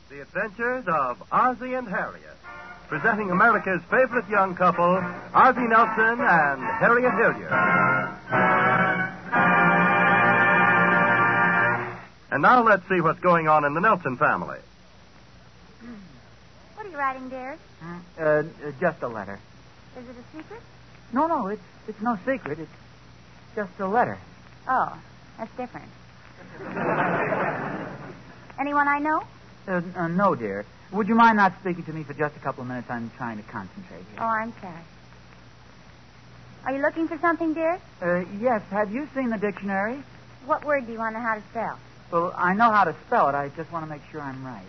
The Adventures of Ozzie and Harriet. Presenting America's favorite young couple, Ozzie Nelson and Harriet Hilliard. And now let's see what's going on in the Nelson family. What are you writing, dear? Just a letter. Is it a secret? No, it's no secret. It's just a letter. Oh, that's different. Anyone I know? No, dear. Would you mind not speaking to me for just a couple of minutes? I'm trying to concentrate here. Oh, I'm sorry. Are you looking for something, dear? Yes. Have you seen the dictionary? What word do you want to know how to spell? Well, I know how to spell it. I just want to make sure I'm right.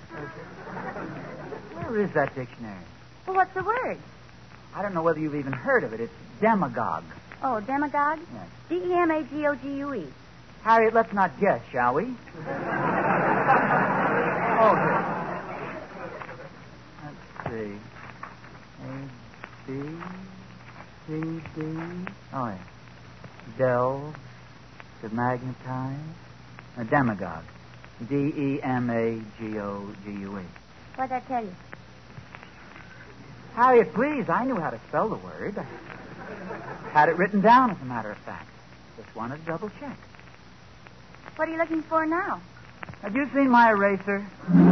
Where is that dictionary? Well, what's the word? I don't know whether you've even heard of it. It's demagogue. Oh, demagogue? Yes. D-E-M-A-G-O-G-U-E. Harriet, let's not guess, shall we? Oh, good. Let's see. A, B, C, D. Oh, yeah. Delve. To magnetize. A demagogue. D-E-M-A-G-O-G-U-E. What'd I tell you? Harriet, please. I knew how to spell the word. I had it written down, as a matter of fact. Just wanted to double check. What are you looking for now? Have you seen my eraser?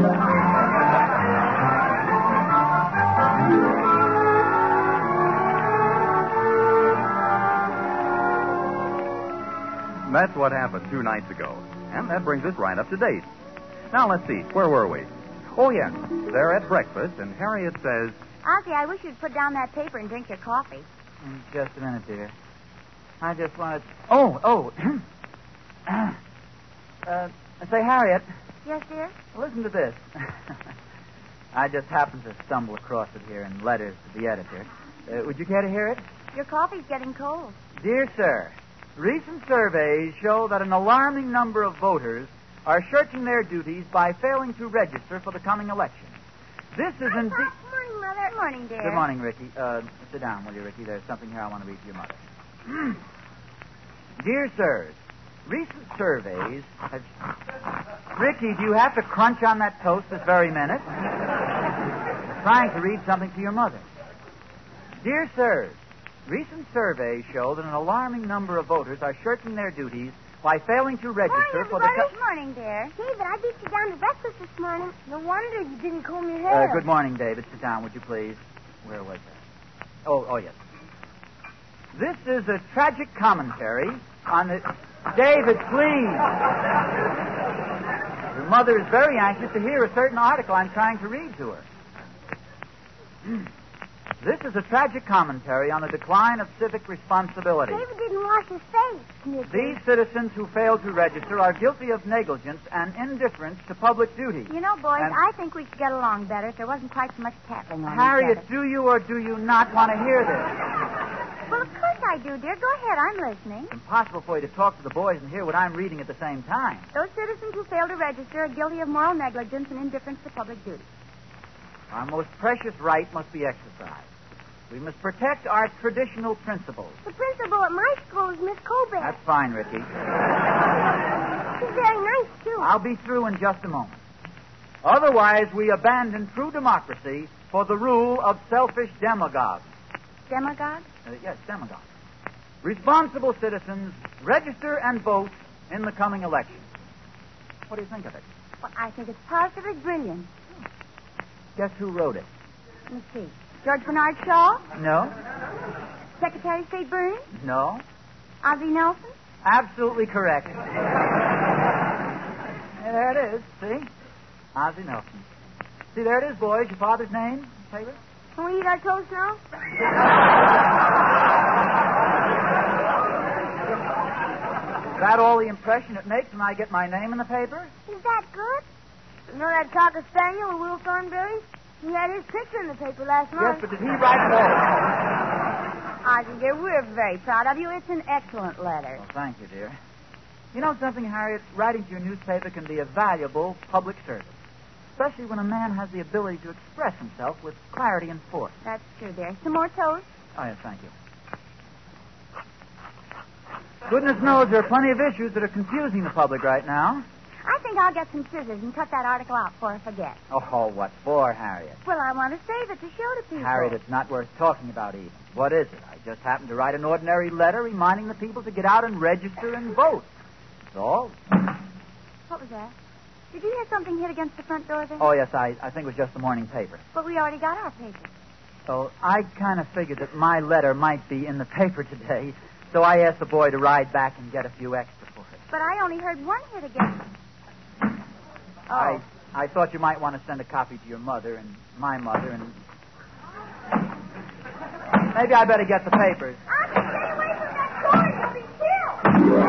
That's what happened 2 nights ago. And that brings us right up to date. Now, let's see. Where were we? Oh, yes. They're at breakfast, and Harriet says... Ozzie, I wish you'd put down that paper and drink your coffee. Just a minute, dear. I just wanted... Oh. Say, Harriet. Yes, dear? Listen to this. I just happened to stumble across it here in letters to the editor. Would you care to hear it? Your coffee's getting cold. Dear sir, recent surveys show that an alarming number of voters are shirking their duties by failing to register for the coming election. This is indeed... Good morning, Mother. Good morning, dear. Good morning, Ricky. Sit down, will you, Ricky? There's something here I want to read to your mother. Dear sirs, recent surveys have... Ricky, do you have to crunch on that toast this very minute? Trying to read something to your mother. Dear sirs, recent surveys show that an alarming number of voters are shirking their duties by failing to register for the... Good morning, dear. David, I beat you down to breakfast this morning. No wonder you didn't comb your hair. Good morning, David. Sit down, would you please? Where was that? Oh, yes. This is a tragic commentary on the... David, please. Your mother is very anxious to hear a certain article I'm trying to read to her. This is a tragic commentary on the decline of civic responsibility. David didn't wash his face. These citizens who failed to register are guilty of negligence and indifference to public duty. You know, boys, I think we could get along better if there wasn't quite so much tattling on Harriet, each other. do you or do you not want to hear this? Well, of course I do, dear. Go ahead. I'm listening. It's impossible for you to talk to the boys and hear what I'm reading at the same time. Those citizens who fail to register are guilty of moral negligence and indifference to public duty. Our most precious right must be exercised. We must protect our traditional principles. The principal at my school is Miss Colbert. That's fine, Ricky. She's very nice, too. I'll be through in just a moment. Otherwise, we abandon true democracy for the rule of selfish demagogues. Demagogue? Yes, demagogues. Responsible citizens register and vote in the coming election. What do you think of it? Well, I think it's positively brilliant. Guess who wrote it? Let me see. George Bernard Shaw? No. Secretary of State Burns? No. Ozzie Nelson? Absolutely correct. There it is. See? Ozzie Nelson. See, there it is, boys. Your father's name? Favorite? Can we eat our toast now? Is that all the impression it makes when I get my name in the paper? Is that good? You know that Cocker Spaniel with Will Thornberry? He had his picture in the paper last Yes, month. but did he write it all? Ozzie, dear, we're very proud of you. It's an excellent letter. Well, thank you, dear. You know something, Harriet? Writing to your newspaper can be a valuable public service, especially when a man has the ability to express himself with clarity and force. That's true, dear. Some more toast? Oh, yes, thank you. Goodness knows there are plenty of issues that are confusing the public right now. I think think I'll get some scissors and cut that article out before I forget. Oh, what for, Harriet? Well, I want to save it to show to people. Harriet, it's not worth talking about even. What is it? I just happened to write an ordinary letter reminding the people to get out and register and vote. That's all. What was that? Did you hear something hit against the front door there? Oh, yes, I think it was just the morning paper. But we already got our paper. So I kind of figured that my letter might be in the paper today, so I asked the boy to ride back and get a few extra for it. But I only heard one hit against. Oh. I thought you might want to send a copy to your mother and my mother and... Maybe I better get the papers. Ozzy, stay away from that door. You'll be killed.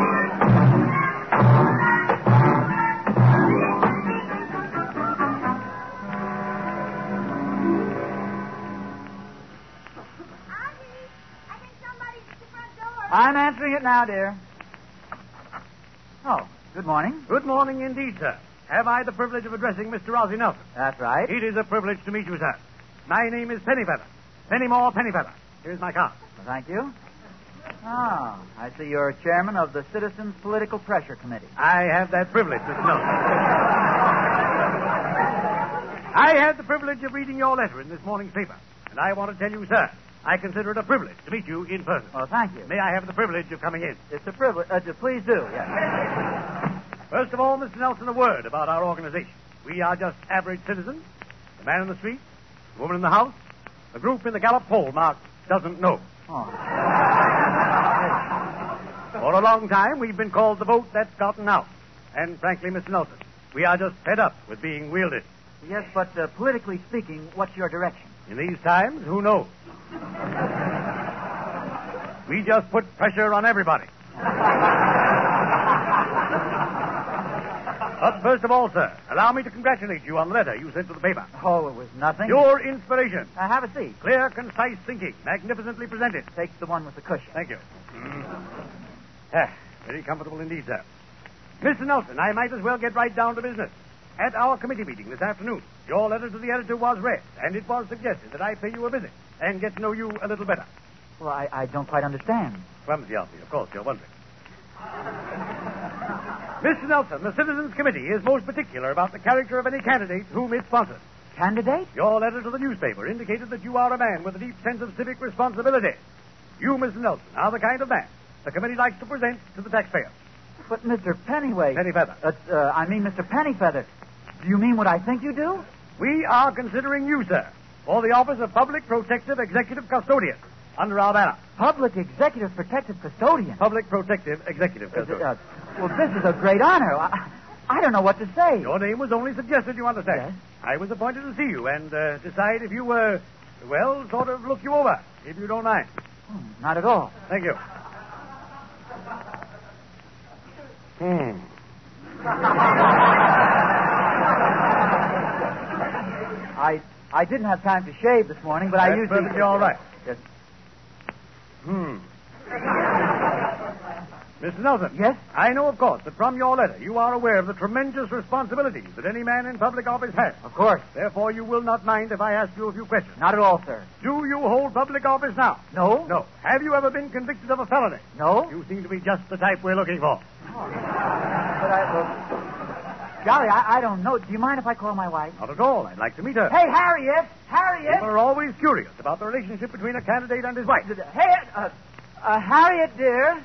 I'm answering it now, dear. Oh, good morning. Good morning indeed, sir. Have I the privilege of addressing Mr. Ozzie Nelson? That's right. It is a privilege to meet you, sir. My name is Pennyfeather. Pennymore Pennyfeather. Here's my card. Well, thank you. Oh, I see you're chairman of the Citizens Political Pressure Committee. I have that privilege, Mr. Nelson. I had the privilege of reading your letter in this morning's paper. And I want to tell you, sir, I consider it a privilege to meet you in person. Well, thank you. May I have the privilege of coming in? It's a privilege. Please do, yes. First of all, Mr. Nelson, a word about our organization. We are just average citizens. The man in the street, the woman in the house, the group in the Gallup poll marked doesn't know. Oh. For a long time, we've been called the vote that's gotten out. And frankly, Mr. Nelson, we are just fed up with being wielded. Yes, but politically speaking, what's your direction? In these times, who knows? We just put pressure on everybody. But first of all, sir, allow me to congratulate you on the letter you sent to the paper. Oh, it was nothing. Your inspiration. Have a seat. Clear, concise thinking. Magnificently presented. Takes the one with the cushion. Thank you. Very comfortable indeed, sir. Mr. Nelson, I might as well get right down to business. At our committee meeting this afternoon, your letter to the editor was read, and it was suggested that I pay you a visit and get to know you a little better. Well, I don't quite understand. Clumsy of me, of course, you're wondering. Mr. Nelson, the Citizens Committee is most particular about the character of any candidate whom it sponsors. Candidate? Your letter to the newspaper indicated that you are a man with a deep sense of civic responsibility. You, Mr. Nelson, are the kind of man the committee likes to present to the taxpayer. But Mr. Pennyway... Pennyfeather. Mr. Pennyfeather. Do you mean what I think you do? We are considering you, sir, for the office of Public Protective Executive Custodian under our banner. Public Executive Protective Custodian? Public Protective Executive Custodian. Well, this is a great honor. I don't know what to say. Your name was only suggested, you understand. Yes? I was appointed to see you and decide if you were, well, sort of look you over, if you don't mind. Not at all. Thank you. I didn't have time to shave this morning, but I That's usually... perfectly all right. Yes. Mr. Nelson. Yes? I know, of course, that from your letter you are aware of the tremendous responsibilities that any man in public office has. Of course. Therefore, you will not mind if I ask you a few questions. Not at all, sir. Do you hold public office now? No? No. Have you ever been convicted of a felony? No? You seem to be just the type we're looking for. Golly, I don't know. Do you mind if I call my wife? Not at all. I'd like to meet her. Hey, Harriet! Harriet! People are always curious about the relationship between a candidate and his wife. Hey, Harriet, dear.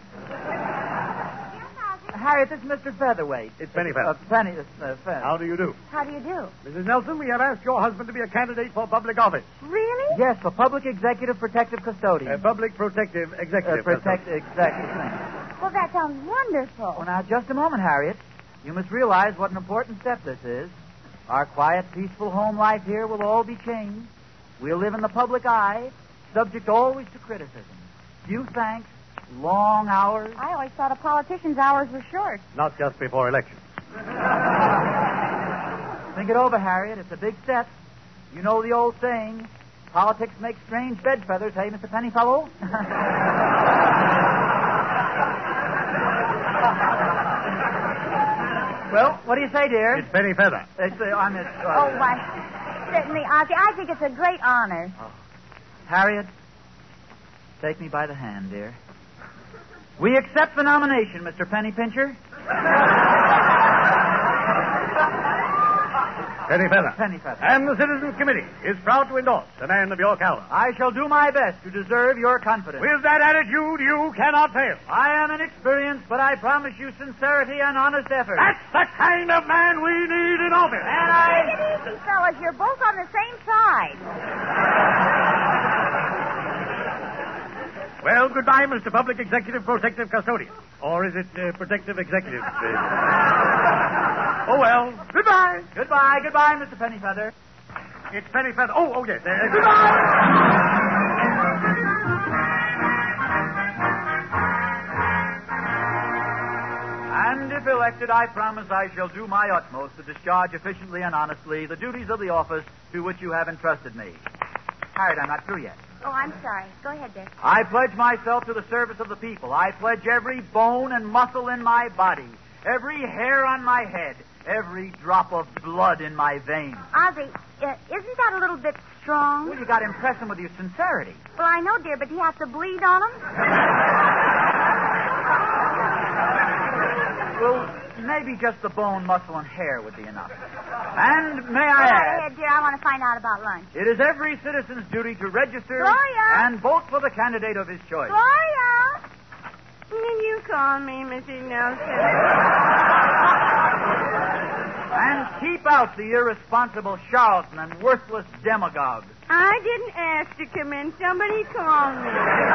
Harriet, this is Mr. Featherweight. It's Pennyfeather. Feather. How do you do? How do you do? Mrs. Nelson, we have asked your husband to be a candidate for public office. Really? Yes, for Public Executive Protective Custodian. Public Protective Executive. Executive. Well, that sounds wonderful. Well, now, just a moment, Harriet. You must realize what an important step this is. Our quiet, peaceful home life here will all be changed. We'll live in the public eye, subject always to criticism. Few thanks, long hours. I always thought a politician's hours were short. Not just before elections. Think it over, Harriet. It's a big step. You know the old saying, politics make strange bedfeathers, hey, Mr. Pennyfellow? Well, what do you say, dear? It's Pennyfeather. Why, certainly, Ozzy. I think it's a great honor. Oh. Harriet, take me by the hand, dear. We accept the nomination, Mr. Penny Pincher. Pennyfeather. Pennyfeather. And the Citizens Committee is proud to endorse a man of your caliber. I shall do my best to deserve your confidence. With that attitude, you cannot fail. I am inexperienced, but I promise you sincerity and honest effort. That's the kind of man we need in office. And I... Take it easy, fellas. You're both on the same side. Well, goodbye, Mr. Public Executive Protective Custodian. Or is it Protective Executive? Oh, well. Goodbye. Goodbye, Mr. Pennyfeather. It's Pennyfeather. Oh, yes. Goodbye. And if elected, I promise I shall do my utmost to discharge efficiently and honestly the duties of the office to which you have entrusted me. Harriet, I'm not through yet. Oh, I'm sorry. Go ahead, Dick. I pledge myself to the service of the people. I pledge every bone and muscle in my body, every hair on my head, every drop of blood in my veins. Ozzy, isn't that a little bit strong? Well, you got to impress him with your sincerity. Well, I know, dear, but do you have to bleed on him? Well, maybe just the bone, muscle, and hair would be enough. And may I Go add, ahead, dear. I want to find out about lunch. it is every citizen's duty to register Gloria! and vote for the candidate of his choice. Gloria! Can you call me, Mrs. Nelson? And keep out the irresponsible charlatan and worthless demagogue. I didn't ask to come in. Somebody called me.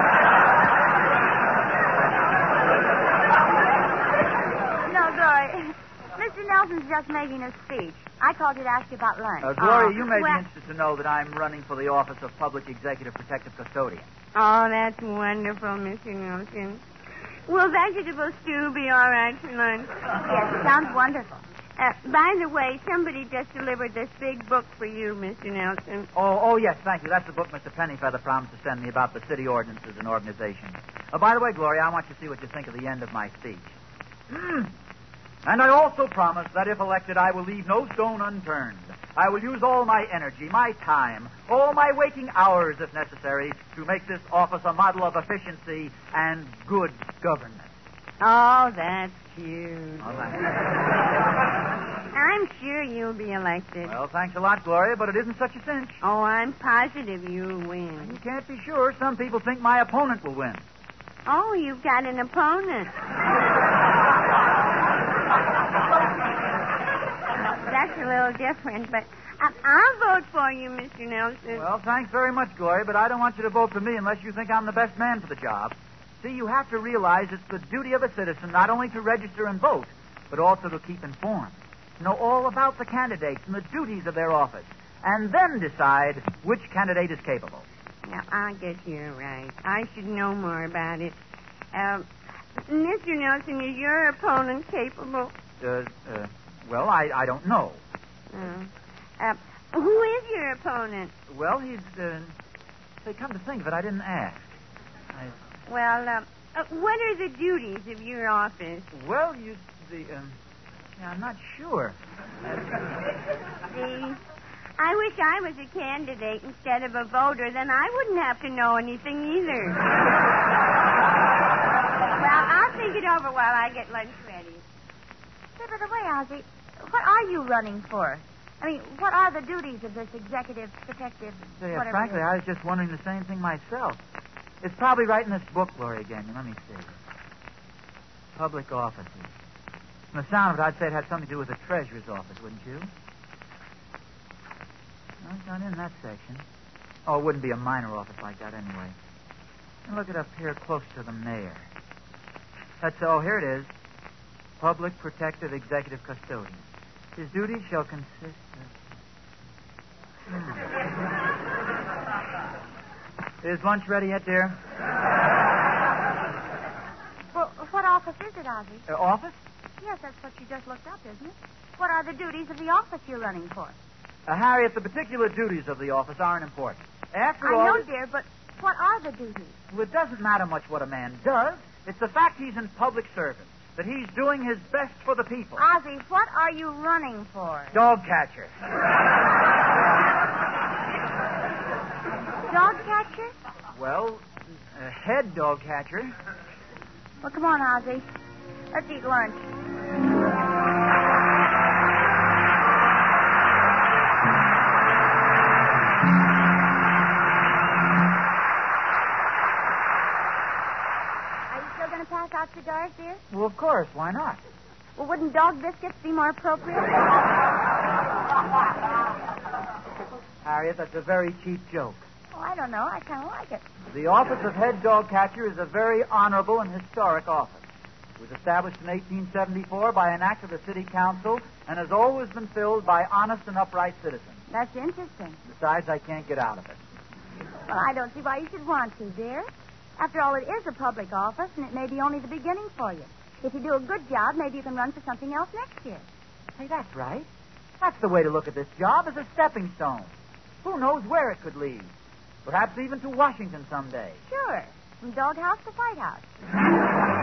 No, Gloria. Mr. Nelson's just making a speech. I called you to ask you about lunch. Gloria, you may well- be interested to know that I'm running for the office of Public Executive Protective Custodian. Oh, that's wonderful, Mr. Nelson. Will vegetable stew be all right for lunch? Yes, it sounds wonderful. By the way, somebody just delivered this big book for you, Mr. Nelson. Oh, yes, thank you. That's the book Mr. Pennyfeather promised to send me about the city ordinances and organizations. By the way, Gloria, I want you to see what you think of the end of my speech. And I also promise that if elected, I will leave no stone unturned. I will use all my energy, my time, all my waking hours, if necessary, to make this office a model of efficiency and good government. Oh, that's cute. Well, thank I'm sure you'll be elected. Well, thanks a lot, Gloria, but it isn't such a cinch. Oh, I'm positive you'll win. You can't be sure. Some people think my opponent will win. Oh, you've got an opponent. That's a little different, but I'll vote for you, Mr. Nelson. Well, thanks very much, Gloria, but I don't want you to vote for me unless you think I'm the best man for the job. See, you have to realize it's the duty of a citizen not only to register and vote, but also to keep informed. To know all about the candidates and the duties of their office, and then decide which candidate is capable. Now, I guess you're right. I should know more about it. Mr. Nelson, is your opponent capable? Well, I don't know. Who is your opponent? Well, he's, say, come to think of it, I didn't ask. Well, what are the duties of your office? Well, I'm not sure. See, I wish I was a candidate instead of a voter. Then I wouldn't have to know anything either. Well, I'll think it over while I get lunch ready. Say, by the way, Ozzy, what are you running for? I mean, what are the duties of this executive, protective, whatever? Frankly, I was just wondering the same thing myself. It's probably right in this book, Gloria gave me. Let me see. Public offices. From the sound of it, I'd say it had something to do with the treasurer's office, wouldn't you? No, it's not in that section. Oh, it wouldn't be a minor office like that anyway. And look it up here close to the mayor. Here it is. Public Protective Executive Custodian. His duties shall consist of... Is lunch ready yet, dear? Well, what office is it, Ozzy? Office? Yes, that's what you just looked up, isn't it? What are the duties of the office you're running for? Harriet, the particular duties of the office aren't important. After all... I know, dear, but what are the duties? Well, it doesn't matter much what a man does. It's the fact he's in public service, that he's doing his best for the people. Ozzy, what are you running for? Dog catcher. Dog catcher? Well, head dog catcher. Well, come on, Ozzy. Let's eat lunch. Well, of course. Why not? Well, wouldn't dog biscuits be more appropriate? Harriet, that's a very cheap joke. Oh, I don't know. I kind of like it. The office of head dog catcher is a very honorable and historic office. It was established in 1874 by an act of the city council and has always been filled by honest and upright citizens. That's interesting. Besides, I can't get out of it. Well, I don't see why you should want to, dear. After all, it is a public office, and it may be only the beginning for you. If you do a good job, maybe you can run for something else next year. Hey, that's right. That's the way to look at this job, as a stepping stone. Who knows where it could lead? Perhaps even to Washington someday. Sure. From doghouse to White House.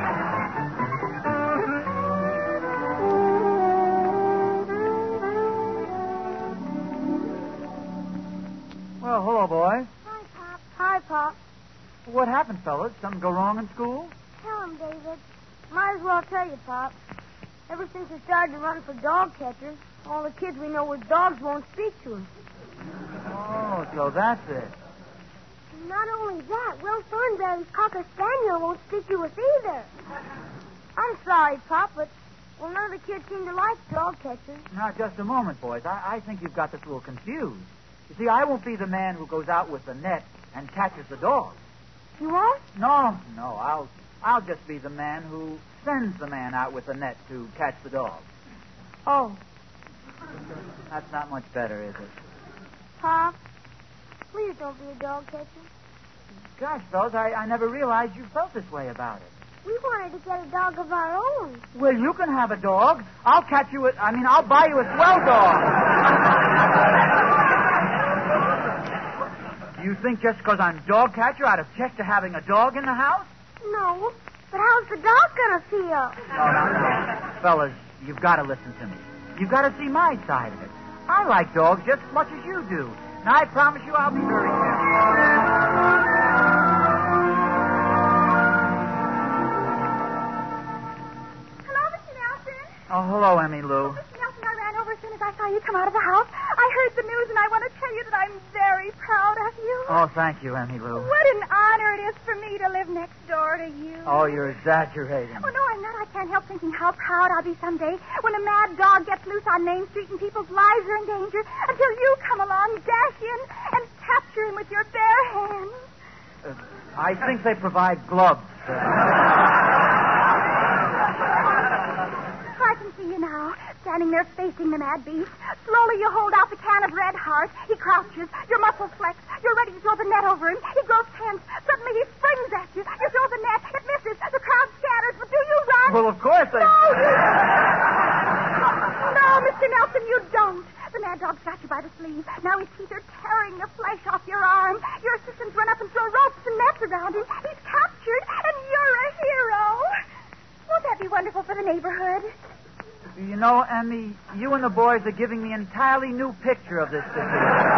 Well, hello, boys. Hi, Pop. Hi, Pop. What happened, fellas? Something go wrong in school? Tell him, David. Might as well tell you, Pop. Ever since we started to run for dog catchers, all the kids we know with dogs won't speak to us. Oh, so that's it. Not only that, Will Thornberry's Cocker Spaniel won't speak to us either. I'm sorry, Pop, but none of the kids seem to like dog catchers. Now, just a moment, boys. I think you've got this a little confused. You see, I won't be the man who goes out with the net and catches the dogs. You won't? No. I'll just be the man who sends the man out with the net to catch the dogs. Oh. That's not much better, is it? Pop, please don't be a dog catcher. Gosh, fellas, I never realized you felt this way about it. We wanted to get a dog of our own. Well, you can have a dog. I'll buy you a swell dog. You think just because I'm dog catcher I'd object to having a dog in the house? No, but how's the dog gonna feel? No. Fellas, you've got to listen to me. You've got to see my side of it. I like dogs just as much as you do. And I promise you I'll be very careful. Hello, Mr. Nelson. Oh, hello, Emmy Lou. Mr. Nelson, I ran over as soon as I saw you come out of the house. I heard the news, and I want to tell you that I'm very proud of you. Oh, thank you, Emmy Lou. What an honor it is for me to live next door to you. Oh, you're exaggerating. Oh, no, I'm not. I can't help thinking how proud I'll be someday when a mad dog gets loose on Main Street and people's lives are in danger until you come along, dash in, and capture him with your bare hands. I think they provide gloves. I can see you now, standing there facing the mad beast. Slowly you hold out the can of Red Heart. He crouches. Your muscles flex. You're ready to throw the net over him. He grows tense. Suddenly he springs at you. You throw the net. It misses. The crowd scatters. But do you run? Well, of course I... No, Mr. Nelson, you don't. The mad dog's got you by the sleeve. Now his teeth are tearing the flesh off your arm. Your assistants run up and throw ropes and nets around him. He's captured, and you're a hero. Won't that be wonderful for the neighborhood? You know, Emmy, you and the boys are giving me an entirely new picture of this situation.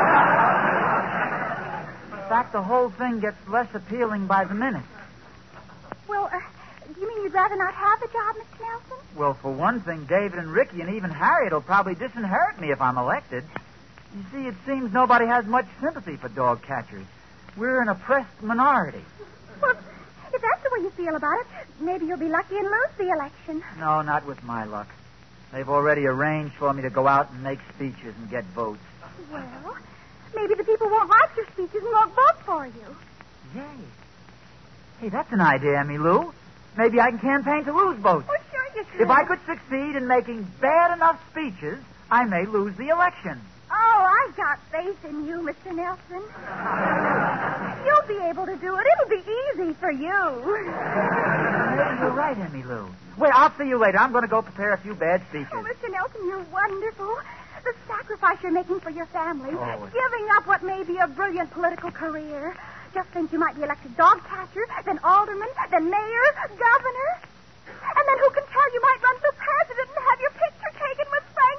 In fact, the whole thing gets less appealing by the minute. Well, do you mean you'd rather not have the job, Mr. Nelson? Well, for one thing, David and Ricky and even Harriet will probably disinherit me if I'm elected. You see, it seems nobody has much sympathy for dog catchers. We're an oppressed minority. Well, if that's the way you feel about it, maybe you'll be lucky and lose the election. No, not with my luck. They've already arranged for me to go out and make speeches and get votes. Well, maybe the people won't like your speeches and won't vote for you. Yay. Hey, that's an idea, Emmy Lou. Maybe I can campaign to lose votes. Oh, sure you can. If I could succeed in making bad enough speeches, I may lose the election. Oh, I've got faith in you, Mr. Nelson. You'll be able to do it. It'll be easy for you. Maybe you're right, Emmy Lou. Wait, I'll see you later. I'm going to go prepare a few bad speeches. Oh, Mr. Nelson, you're wonderful. The sacrifice you're making for your family. Oh. Giving up what may be a brilliant political career. Just think you might be elected dog catcher, then alderman, then mayor, governor. And then who can tell you might run for president and have your picture taken with Frank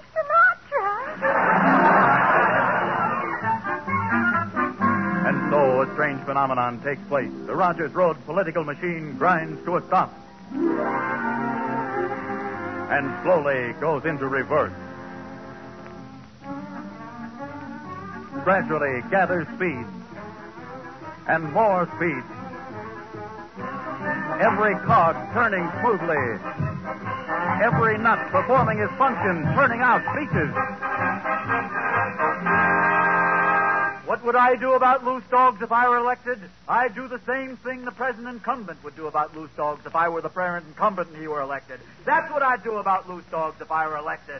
Sinatra. And so a strange phenomenon takes place. The Rogers Road political machine grinds to a stop. And slowly goes into reverse. Gradually gathers speed. And more speed. Every cog turning smoothly. Every nut performing his function, turning out speeches. What would I do about loose dogs if I were elected? I'd do the same thing the present incumbent would do about loose dogs if I were the present incumbent and he were elected. That's what I'd do about loose dogs if I were elected.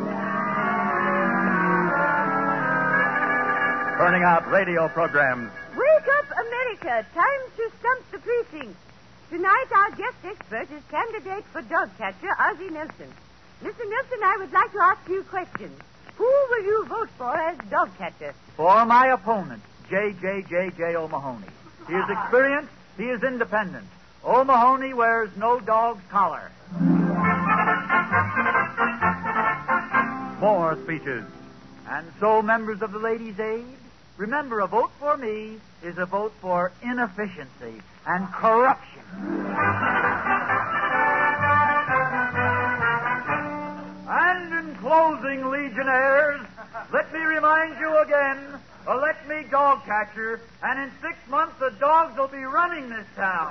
Turning out radio programs. Wake up, America. Time to stump the precinct. Tonight, our guest expert is candidate for dog catcher, Ozzie Nelson. Mr. Nelson, I would like to ask you questions. Who will you vote for as dog catcher? For my opponent, J. O'Mahony. He is experienced. He is independent. O'Mahony wears no dog's collar. More speeches. And so, members of the Ladies' Aid, remember, a vote for me is a vote for inefficiency and corruption. And in closing, Legionnaires, let me remind you again, elect me dog catcher, and in 6 months the dogs will be running this town.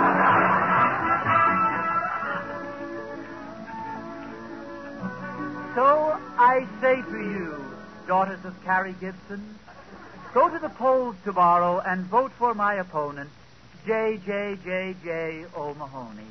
So I say to you, daughters of Carrie Gibson, go to the polls tomorrow and vote for my opponent, J. O'Mahony.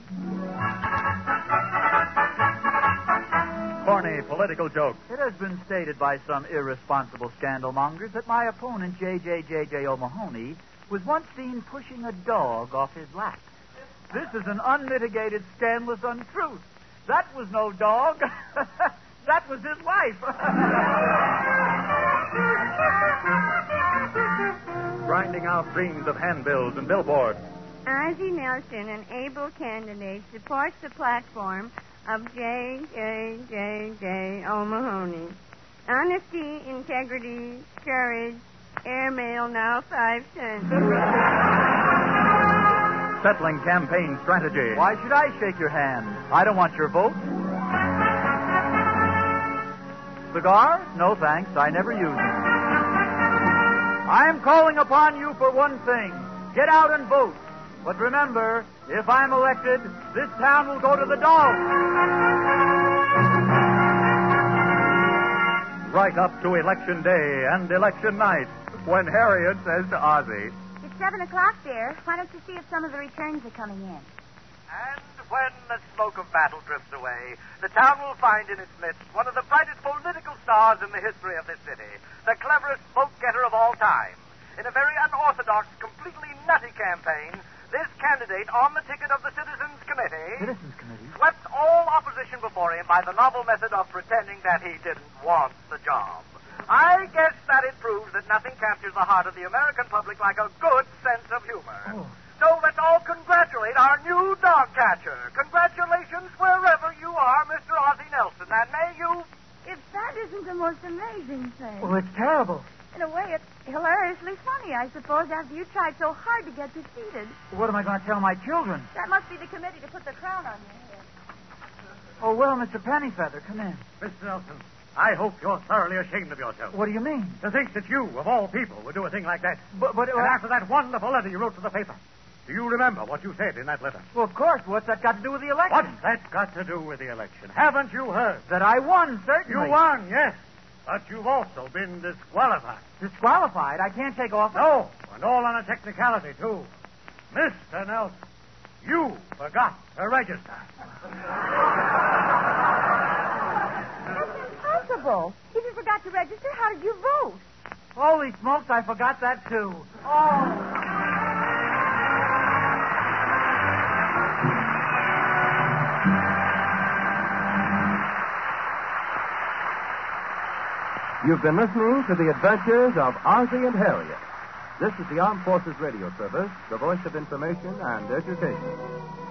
Corny political jokes. It has been stated by some irresponsible scandalmongers that my opponent, J. O'Mahony, was once seen pushing a dog off his lap. This is an unmitigated, scandalous untruth. That was no dog. That was his wife. Grinding out dreams of handbills and billboards. Ozzie Nelson, an able candidate, supports the platform of J. O'Mahony. Honesty, integrity, courage, airmail now 5 cents. Settling campaign strategy. Why should I shake your hand? I don't want your vote. Cigar? No, thanks. I never use them. I'm calling upon you for one thing. Get out and vote. But remember, if I'm elected, this town will go to the dogs. Right up to election day and election night, when Harriet says to Ozzie, It's 7 o'clock, dear. Why don't you see if some of the returns are coming in? And when the smoke of battle drifts away, the town will find in its midst one of the brightest political stars in the history of this city, the cleverest vote-getter of all time. In a very unorthodox, completely nutty campaign, this candidate on the ticket of the Citizens Committee swept all opposition before him by the novel method of pretending that he didn't want the job. I guess that it proves that nothing captures the heart of the American public like a good sense of humor. Oh. So let's all congratulate our new dog catcher. Congratulations wherever you are, Mr. Ozzie Nelson, and may you... If that isn't the most amazing thing. Oh, it's terrible. In a way, it's hilariously funny, I suppose, after you tried so hard to get defeated. What am I going to tell my children? That must be the committee to put the crown on your head. Oh, well, Mr. Pennyfeather, come in. Mr. Nelson, I hope you're thoroughly ashamed of yourself. What do you mean? To think that you, of all people, would do a thing like that. But And after that wonderful letter you wrote to the paper. Do you remember what you said in that letter? well, of course. What's that got to do with the election? What's that got to do with the election? Haven't you heard? That I won, certainly. You won, yes. But you've also been disqualified. Disqualified? I can't take office. No, and all on a technicality, too. Mr. Nelson, you forgot to register. That's impossible. If you forgot to register, how did you vote? Holy smokes, I forgot that, too. Oh. You've been listening to the adventures of Ozzie and Harriet. This is the Armed Forces Radio Service, the voice of information and education.